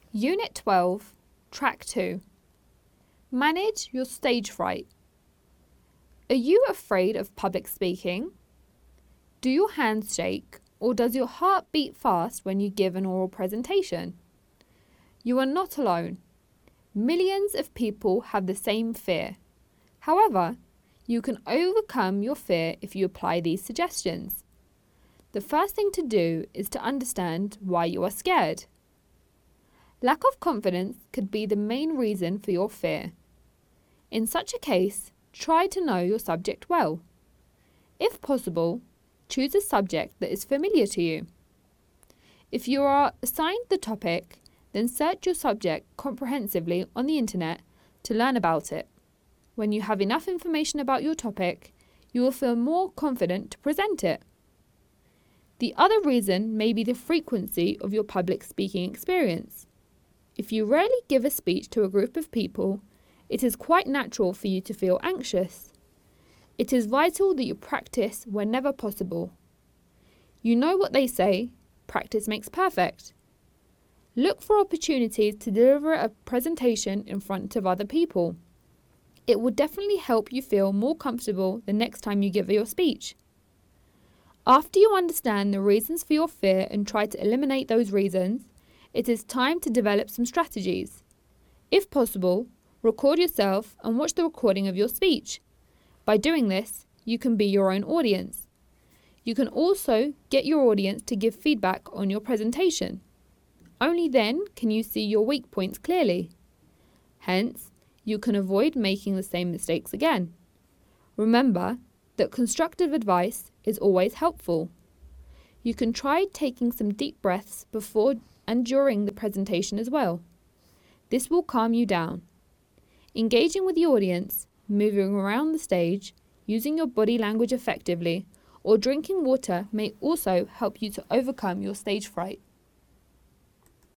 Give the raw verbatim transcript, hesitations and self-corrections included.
Unit twelve, Track two. Manage your stage fright. Are you afraid of public speaking? Do your hands shake, or does your heart beat fast when you give an oral presentation? You are not alone. Millions of people have the same fear. However, you can overcome your fear if you apply these suggestions. The first thing to do is to understand why you are scared. Lack of confidence could be the main reason for your fear. In such a case, try to know your subject well. If possible, choose a subject that is familiar to you. If you are assigned the topic, then search your subject comprehensively on the internet to learn about it. When you have enough information about your topic, you will feel more confident to present it. The other reason may be the frequency of your public speaking experience. If you rarely give a speech to a group of people, it is quite natural for you to feel anxious. It is vital that you practice whenever possible. You know what they say, practice makes perfect. Look for opportunities to deliver a presentation in front of other people. It will definitely help you feel more comfortable the next time you give your speech. After you understand the reasons for your fear and try to eliminate those reasons, it is time to develop some strategies. If possible, record yourself and watch the recording of your speech. By doing this, you can be your own audience. You can also get your audience to give feedback on your presentation. Only then can you see your weak points clearly. Hence, you can avoid making the same mistakes again. Remember that constructive advice is always helpful. You can try taking some deep breaths before and during the presentation as well. This will calm you down. Engaging with the audience, moving around the stage, using your body language effectively, or drinking water may also help you to overcome your stage fright.